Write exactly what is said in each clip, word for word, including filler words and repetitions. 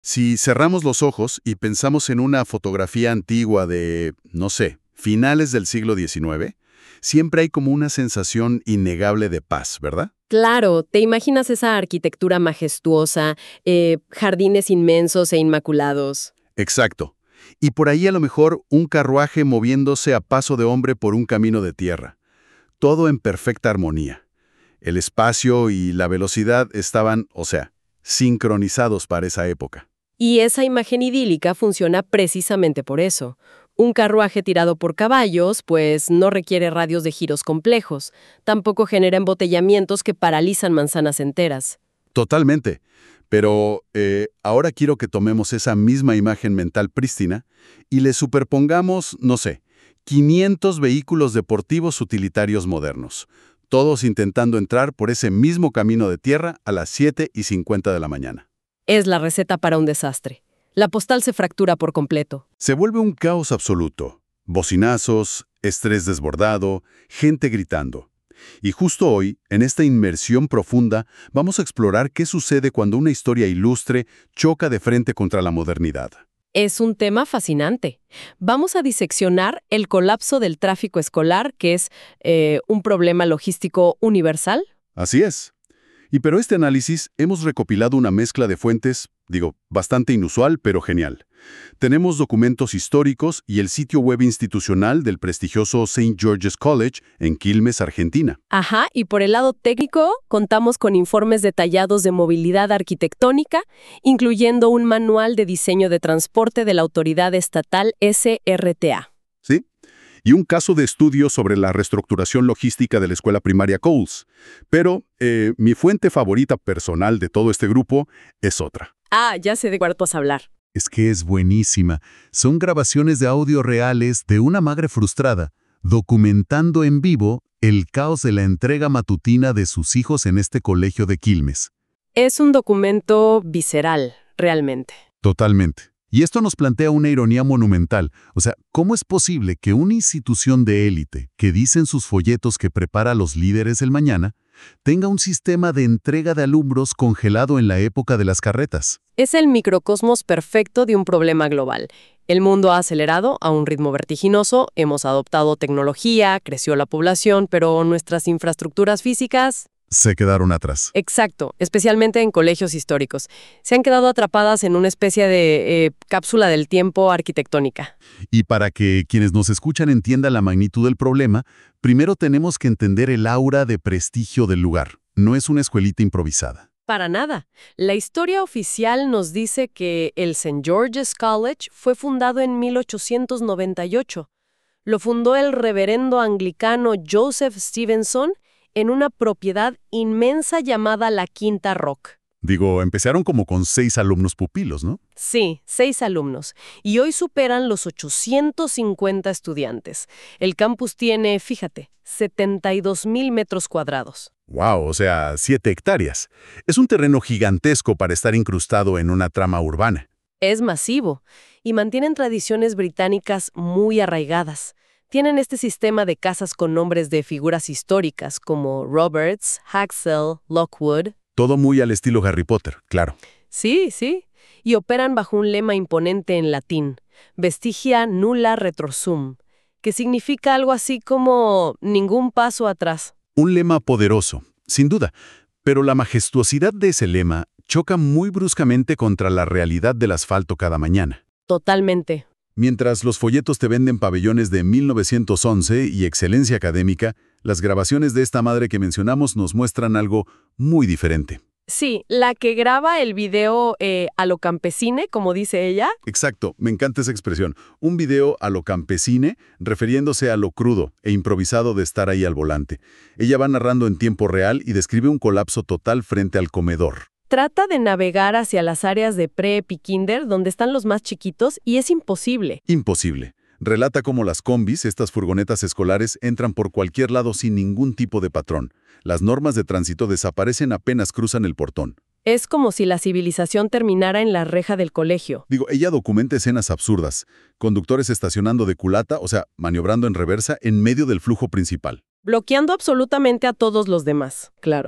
Si cerramos los ojos y pensamos en una fotografía antigua de, no sé, finales del siglo diecinueve, siempre hay como una sensación innegable de paz, ¿verdad? Claro, te imaginas esa arquitectura majestuosa, eh, jardines inmensos e inmaculados. Exacto. Y por ahí a lo mejor un carruaje moviéndose a paso de hombre por un camino de tierra. Todo en perfecta armonía. El espacio y la velocidad estaban, o sea, sincronizados para esa época. Y esa imagen idílica funciona precisamente por eso. Un carruaje tirado por caballos, pues no requiere radios de giros complejos. Tampoco genera embotellamientos que paralizan manzanas enteras. Totalmente. Pero eh, ahora quiero que tomemos esa misma imagen mental prístina y le superpongamos, no sé, quinientos vehículos deportivos utilitarios modernos, todos intentando entrar por ese mismo camino de tierra a las siete y cincuenta de la mañana. Es la receta para un desastre. La postal se fractura por completo. Se vuelve un caos absoluto. Bocinazos, estrés desbordado, gente gritando. Y justo hoy, en esta inmersión profunda, vamos a explorar qué sucede cuando una historia ilustre choca de frente contra la modernidad. Es un tema fascinante. Vamos a diseccionar el colapso del tráfico escolar, que es eh, un problema logístico universal. Así es. Y pero este análisis hemos recopilado una mezcla de fuentes, digo, bastante inusual, pero genial. Tenemos documentos históricos y el sitio web institucional del prestigioso Saint George's College en Quilmes, Argentina. Ajá, y por el lado técnico, contamos con informes detallados de movilidad arquitectónica, incluyendo un manual de diseño de transporte de la autoridad estatal S R T A. ¿Sí? Y un caso de estudio sobre la reestructuración logística de la escuela primaria Coles. Pero eh, mi fuente favorita personal de todo este grupo es otra. Ah, ya sé de cuál vas a hablar. Es que es buenísima. Son grabaciones de audio reales de una madre frustrada, documentando en vivo el caos de la entrega matutina de sus hijos en este colegio de Quilmes. Es un documento visceral, realmente. Totalmente. Y esto nos plantea una ironía monumental. O sea, ¿cómo es posible que una institución de élite, que dice en sus folletos que prepara a los líderes del mañana, tenga un sistema de entrega de alumnos congelado en la época de las carretas? Es el microcosmos perfecto de un problema global. El mundo ha acelerado a un ritmo vertiginoso, hemos adoptado tecnología, creció la población, pero nuestras infraestructuras físicas... Se quedaron atrás. Exacto, especialmente en colegios históricos. Se han quedado atrapadas en una especie de eh, cápsula del tiempo arquitectónica. Y para que quienes nos escuchan entiendan la magnitud del problema, primero tenemos que entender el aura de prestigio del lugar. No es una escuelita improvisada. Para nada. La historia oficial nos dice que el Saint George's College fue fundado en mil ochocientos noventa y ocho. Lo fundó el reverendo anglicano Joseph Stevenson en una propiedad inmensa llamada la Quinta Rock. Digo, empezaron como con seis alumnos pupilos, ¿no? Sí, seis alumnos. Y hoy superan los ochocientos cincuenta estudiantes. El campus tiene, fíjate, setenta y dos mil metros cuadrados. ¡Wow! O sea, siete hectáreas. Es un terreno gigantesco para estar incrustado en una trama urbana. Es masivo y mantienen tradiciones británicas muy arraigadas. Tienen este sistema de casas con nombres de figuras históricas como Roberts, Haxel, Lockwood. Todo muy al estilo Harry Potter, claro. Sí, sí. Y operan bajo un lema imponente en latín, Vestigia nulla retrorsum, que significa algo así como ningún paso atrás. Un lema poderoso, sin duda. Pero la majestuosidad de ese lema choca muy bruscamente contra la realidad del asfalto cada mañana. Totalmente. Mientras los folletos te venden pabellones de mil novecientos once y excelencia académica, las grabaciones de esta madre que mencionamos nos muestran algo muy diferente. Sí, la que graba el video eh, a lo campesine, como dice ella. Exacto, me encanta esa expresión. Un video a lo campesine, refiriéndose a lo crudo e improvisado de estar ahí al volante. Ella va narrando en tiempo real y describe un colapso total frente al comedor. Trata de navegar hacia las áreas de prep y kinder, donde están los más chiquitos, y es imposible. Imposible. Relata cómo las combis, estas furgonetas escolares, entran por cualquier lado sin ningún tipo de patrón. Las normas de tránsito desaparecen apenas cruzan el portón. Es como si la civilización terminara en la reja del colegio. Digo, ella documenta escenas absurdas. Conductores estacionando de culata, o sea, maniobrando en reversa en medio del flujo principal. Bloqueando absolutamente a todos los demás, claro.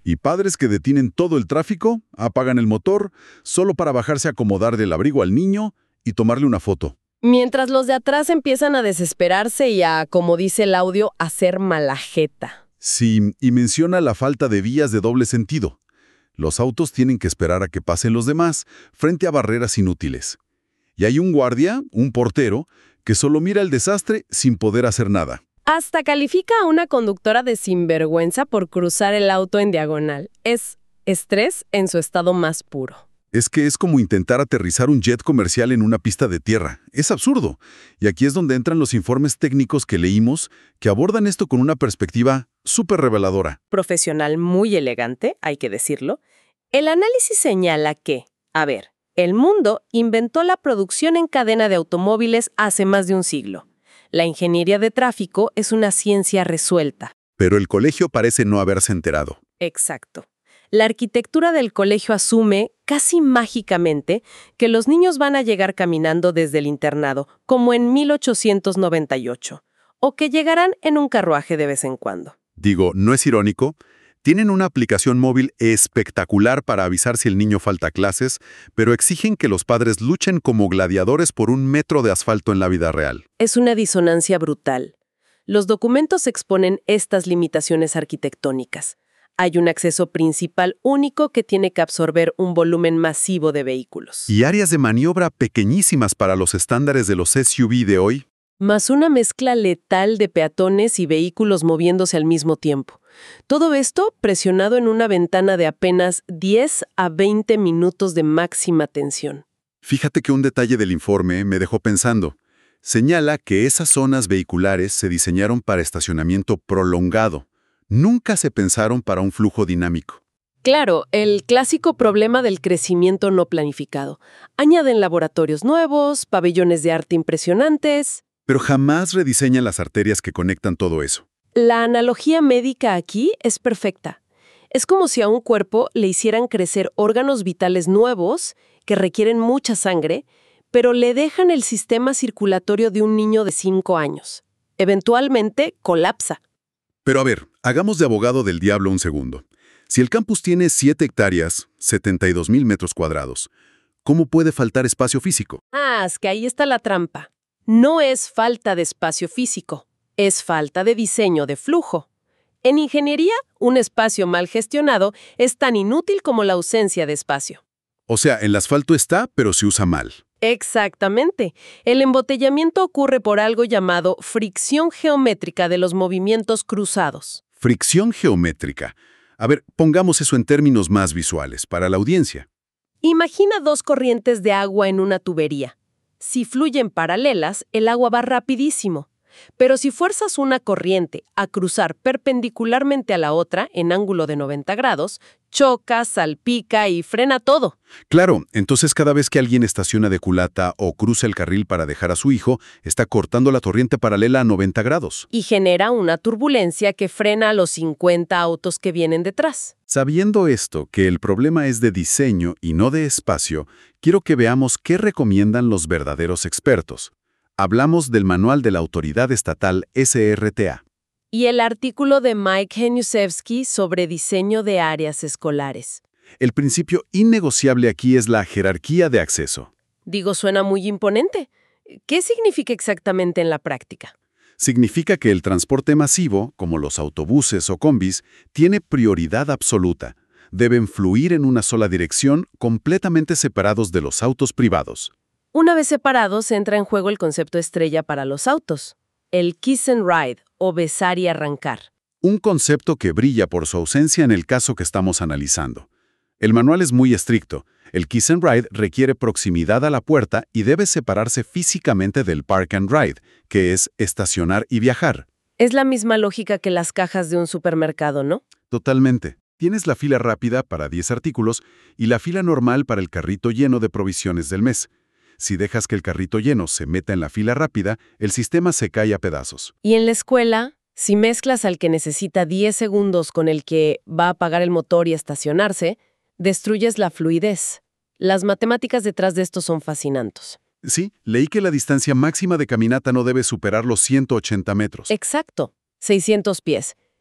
Y padres que detienen todo el tráfico, apagan el motor, solo para bajarse a acomodar del abrigo al niño y tomarle una foto. Mientras los de atrás empiezan a desesperarse y a, como dice el audio, hacer malajeta. Sí, y menciona la falta de vías de doble sentido. Los autos tienen que esperar a que pasen los demás frente a barreras inútiles. Y hay un guardia, un portero, que solo mira el desastre sin poder hacer nada. Hasta califica a una conductora de sinvergüenza por cruzar el auto en diagonal. Es estrés en su estado más puro. Es que es como intentar aterrizar un jet comercial en una pista de tierra. Es absurdo. Y aquí es donde entran los informes técnicos que leímos, que abordan esto con una perspectiva súper reveladora. Profesional muy elegante, hay que decirlo. El análisis señala que, a ver, el mundo inventó la producción en cadena de automóviles hace más de un siglo. La ingeniería de tráfico es una ciencia resuelta. Pero el colegio parece no haberse enterado. Exacto. La arquitectura del colegio asume, casi mágicamente, que los niños van a llegar caminando desde el internado, como en mil ochocientos noventa y ocho, o que llegarán en un carruaje de vez en cuando. Digo, ¿no es irónico? Tienen una aplicación móvil espectacular para avisar si el niño falta a clases, pero exigen que los padres luchen como gladiadores por un metro de asfalto en la vida real. Es una disonancia brutal. Los documentos exponen estas limitaciones arquitectónicas. Hay un acceso principal único que tiene que absorber un volumen masivo de vehículos. Y áreas de maniobra pequeñísimas para los estándares de los S U V de hoy. Más una mezcla letal de peatones y vehículos moviéndose al mismo tiempo. Todo esto presionado en una ventana de apenas diez a veinte minutos de máxima tensión. Fíjate que un detalle del informe me dejó pensando. Señala que esas zonas vehiculares se diseñaron para estacionamiento prolongado. Nunca se pensaron para un flujo dinámico. Claro, el clásico problema del crecimiento no planificado. Añaden laboratorios nuevos, pabellones de arte impresionantes. Pero jamás rediseñan las arterias que conectan todo eso. La analogía médica aquí es perfecta. Es como si a un cuerpo le hicieran crecer órganos vitales nuevos que requieren mucha sangre, pero le dejan el sistema circulatorio de un niño de cinco años. Eventualmente colapsa. Pero a ver, hagamos de abogado del diablo un segundo. Si el campus tiene siete hectáreas, setenta y dos mil metros cuadrados, ¿cómo puede faltar espacio físico? Ah, es que ahí está la trampa. No es falta de espacio físico, es falta de diseño de flujo. En ingeniería, un espacio mal gestionado es tan inútil como la ausencia de espacio. O sea, el asfalto está, pero se usa mal. Exactamente. El embotellamiento ocurre por algo llamado fricción geométrica de los movimientos cruzados. Fricción geométrica. A ver, pongamos eso en términos más visuales, para la audiencia. Imagina dos corrientes de agua en una tubería. Si fluyen paralelas, el agua va rapidísimo. Pero si fuerzas una corriente a cruzar perpendicularmente a la otra en ángulo de noventa grados, choca, salpica y frena todo. Claro, entonces cada vez que alguien estaciona de culata o cruza el carril para dejar a su hijo, está cortando la corriente paralela a noventa grados. Y genera una turbulencia que frena a los cincuenta autos que vienen detrás. Sabiendo esto, que el problema es de diseño y no de espacio, quiero que veamos qué recomiendan los verdaderos expertos. Hablamos del manual de la autoridad estatal S R T A. Y el artículo de Mike Heniusevsky sobre diseño de áreas escolares. El principio innegociable aquí es la jerarquía de acceso. Digo, suena muy imponente. ¿Qué significa exactamente en la práctica? Significa que el transporte masivo, como los autobuses o combis, tiene prioridad absoluta. Deben fluir en una sola dirección, completamente separados de los autos privados. Una vez separados, entra en juego el concepto estrella para los autos, el kiss and ride, o besar y arrancar. Un concepto que brilla por su ausencia en el caso que estamos analizando. El manual es muy estricto. El kiss and ride requiere proximidad a la puerta y debe separarse físicamente del park and ride, que es estacionar y viajar. Es la misma lógica que las cajas de un supermercado, ¿no? Totalmente. Tienes la fila rápida para diez artículos y la fila normal para el carrito lleno de provisiones del mes. Si dejas que el carrito lleno se meta en la fila rápida, el sistema se cae a pedazos. Y en la escuela, si mezclas al que necesita diez segundos con el que va a apagar el motor y estacionarse, destruyes la fluidez. Las matemáticas detrás de esto son fascinantes. Sí, leí que la distancia máxima de caminata no debe superar los ciento ochenta metros. Exacto, seiscientos pies.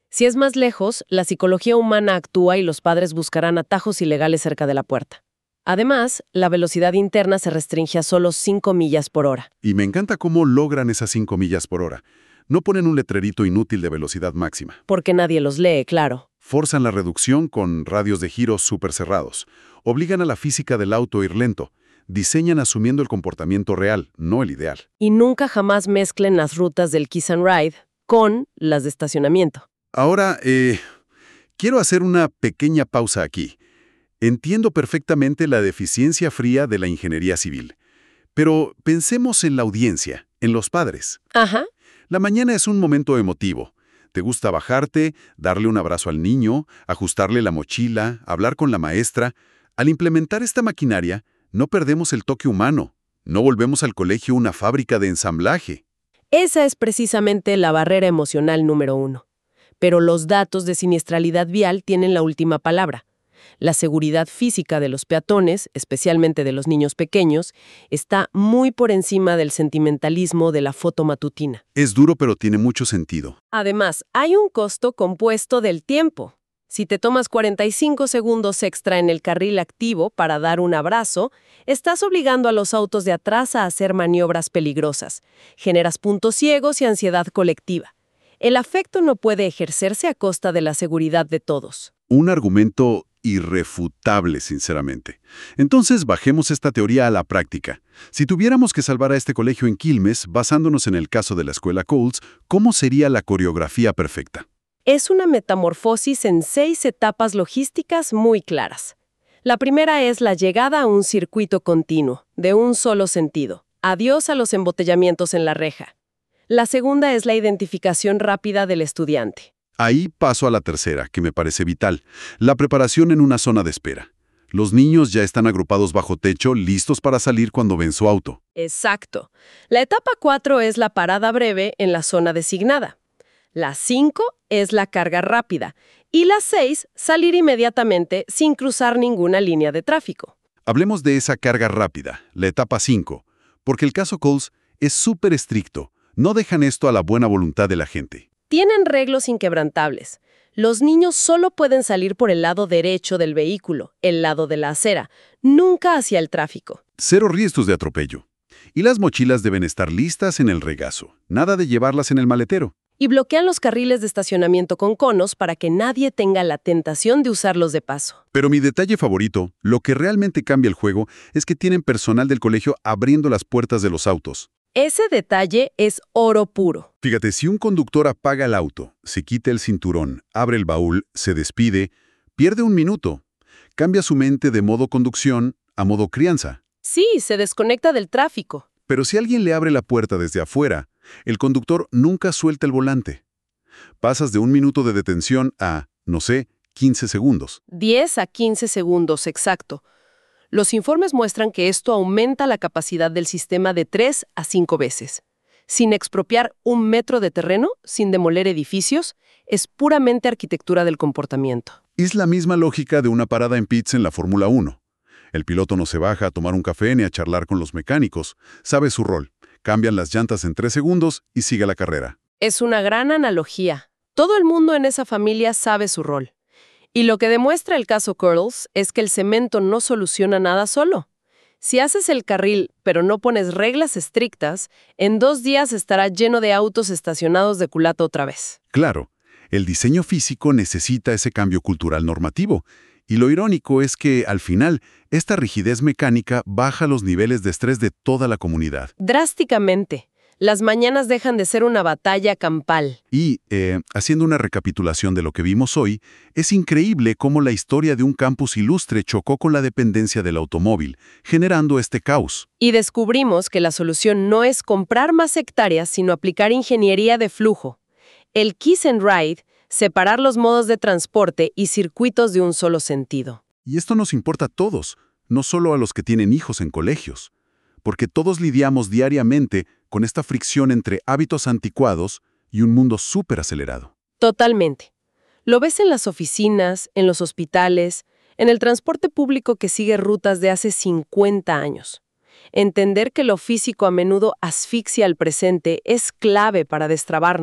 Si es más lejos, la psicología humana actúa y los padres buscarán atajos ilegales cerca de la puerta. Además, la velocidad interna se restringe a solo cinco millas por hora. Y me encanta cómo logran esas cinco millas por hora. No ponen un letrerito inútil de velocidad máxima. Porque nadie los lee, claro. Forzan la reducción con radios de giro súper cerrados. Obligan a la física del auto a ir lento. Diseñan asumiendo el comportamiento real, no el ideal. Y nunca jamás mezclen las rutas del Kiss and Ride con las de estacionamiento. Ahora, eh, quiero hacer una pequeña pausa aquí. Entiendo perfectamente la deficiencia fría de la ingeniería civil. Pero pensemos en la audiencia, en los padres. Ajá. La mañana es un momento emotivo. Te gusta bajarte, darle un abrazo al niño, ajustarle la mochila, hablar con la maestra. Al implementar esta maquinaria, no perdemos el toque humano. No volvemos al colegio una fábrica de ensamblaje. Esa es precisamente la barrera emocional número uno. Pero los datos de siniestralidad vial tienen la última palabra. La seguridad física de los peatones, especialmente de los niños pequeños, está muy por encima del sentimentalismo de la foto matutina. Es duro, pero tiene mucho sentido. Además, hay un costo compuesto del tiempo. Si te tomas cuarenta y cinco segundos extra en el carril activo para dar un abrazo, estás obligando a los autos de atrás a hacer maniobras peligrosas. Generas puntos ciegos y ansiedad colectiva. El afecto no puede ejercerse a costa de la seguridad de todos. Un argumento irrefutable, sinceramente. Entonces, bajemos esta teoría a la práctica. Si tuviéramos que salvar a este colegio en Quilmes, basándonos en el caso de la escuela Coles, ¿cómo sería la coreografía perfecta? Es una metamorfosis en seis etapas logísticas muy claras. La primera es la llegada a un circuito continuo, de un solo sentido. Adiós a los embotellamientos en la reja. La segunda es la identificación rápida del estudiante. Ahí paso a la tercera, que me parece vital, la preparación en una zona de espera. Los niños ya están agrupados bajo techo, listos para salir cuando ven su auto. Exacto. La etapa cuatro es la parada breve en la zona designada. La cinco es la carga rápida. Y la seis, salir inmediatamente sin cruzar ninguna línea de tráfico. Hablemos de esa carga rápida, la etapa cinco, porque el caso Coles es súper estricto. No dejan esto a la buena voluntad de la gente. Tienen reglas inquebrantables. Los niños solo pueden salir por el lado derecho del vehículo, el lado de la acera, nunca hacia el tráfico. Cero riesgos de atropello. Y las mochilas deben estar listas en el regazo, nada de llevarlas en el maletero. Y bloquean los carriles de estacionamiento con conos para que nadie tenga la tentación de usarlos de paso. Pero mi detalle favorito, lo que realmente cambia el juego, es que tienen personal del colegio abriendo las puertas de los autos. Ese detalle es oro puro. Fíjate, si un conductor apaga el auto, se quita el cinturón, abre el baúl, se despide, pierde un minuto. Cambia su mente de modo conducción a modo crianza. Sí, se desconecta del tráfico. Pero si alguien le abre la puerta desde afuera, el conductor nunca suelta el volante. Pasas de un minuto de detención a, no sé, quince segundos. diez a quince segundos, exacto. Los informes muestran que esto aumenta la capacidad del sistema de tres a cinco veces. Sin expropiar un metro de terreno, sin demoler edificios, es puramente arquitectura del comportamiento. Es la misma lógica de una parada en pits en la Fórmula uno. El piloto no se baja a tomar un café ni a charlar con los mecánicos. Sabe su rol. Cambian las llantas en tres segundos y sigue la carrera. Es una gran analogía. Todo el mundo en esa familia sabe su rol. Y lo que demuestra el caso Curls es que el cemento no soluciona nada solo. Si haces el carril, pero no pones reglas estrictas, en dos días estará lleno de autos estacionados de culata otra vez. Claro, el diseño físico necesita ese cambio cultural normativo. Y lo irónico es que, al final, esta rigidez mecánica baja los niveles de estrés de toda la comunidad. Drásticamente. Las mañanas dejan de ser una batalla campal. Y, eh, haciendo una recapitulación de lo que vimos hoy, es increíble cómo la historia de un campus ilustre chocó con la dependencia del automóvil, generando este caos. Y descubrimos que la solución no es comprar más hectáreas, sino aplicar ingeniería de flujo. El Kiss and Ride, separar los modos de transporte y circuitos de un solo sentido. Y esto nos importa a todos, no solo a los que tienen hijos en colegios, porque todos lidiamos diariamente con esta fricción entre hábitos anticuados y un mundo súper acelerado. Totalmente. Lo ves en las oficinas, en los hospitales, en el transporte público que sigue rutas de hace cincuenta años. Entender que lo físico a menudo asfixia al presente es clave para destrabarnos,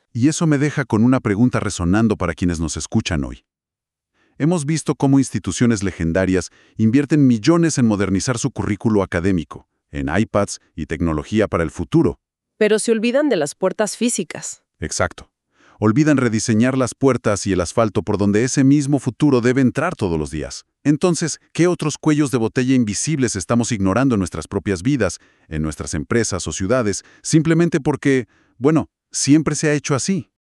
Y eso me deja con una pregunta resonando para quienes nos escuchan hoy. Hemos visto cómo instituciones legendarias invierten millones en modernizar su currículo académico, en iPads y tecnología para el futuro. Pero se olvidan de las puertas físicas. Exacto. Olvidan rediseñar las puertas y el asfalto por donde ese mismo futuro debe entrar todos los días. Entonces, ¿qué otros cuellos de botella invisibles estamos ignorando en nuestras propias vidas, en nuestras empresas o ciudades, simplemente porque, bueno, siempre se ha hecho así?